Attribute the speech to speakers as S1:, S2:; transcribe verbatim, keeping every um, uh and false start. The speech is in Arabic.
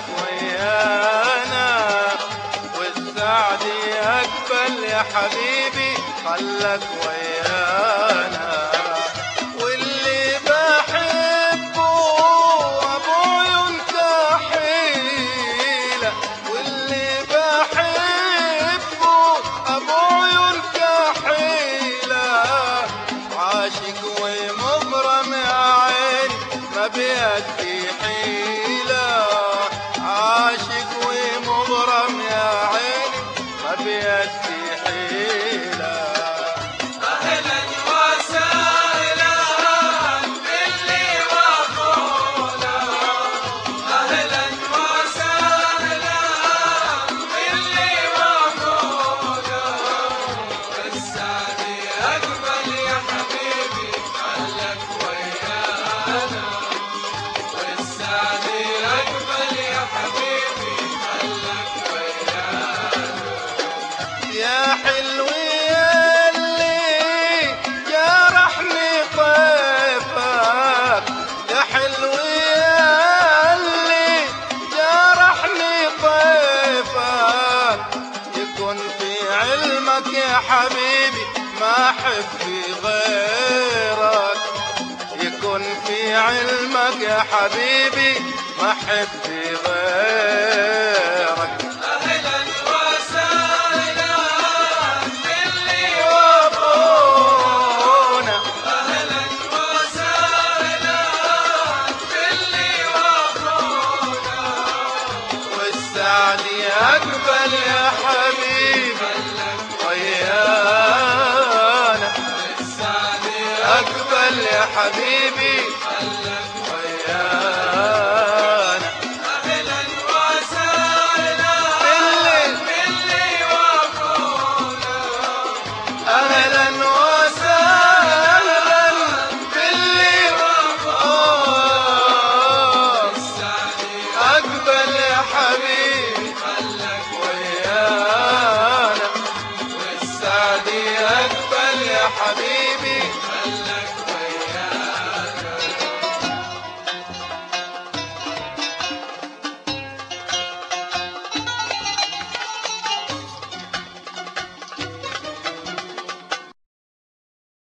S1: ويانا، والسعد أقبل يا حبيبي خلك ويانا. واللي بحبه أبو عيون كحيلة، واللي بحبه أبو عيون كحيلة، عاشق ومغرم يا عيني ما بيدي حيلة، عاشق ومغرم يا عيني ما بيدي حيلة.
S2: أهلا وسهلا باللي وفونا، أهلا وسهلا باللي وفونا، والسعد أقبل يا حبيبي خلك ويانا، والسعد أقبل يا حبيبي خلك ويانا.
S1: يا حلو ياللي جرحني طيفك، يا حلو ياللي جرحني طيفك، يكون في علمك يا حبيبي ما أحب في غيرك، يكون في علمك يا حبيبي ما أحب في غيرك.
S2: أهلا وسهلا باللي
S1: وفونا،
S2: أهلا وسهلا باللي وفونا،
S1: والسعد أقبل يا حبيبي
S2: خلك
S1: ويانا،
S2: والسعد
S1: أقبل يا حبيبي
S2: خلك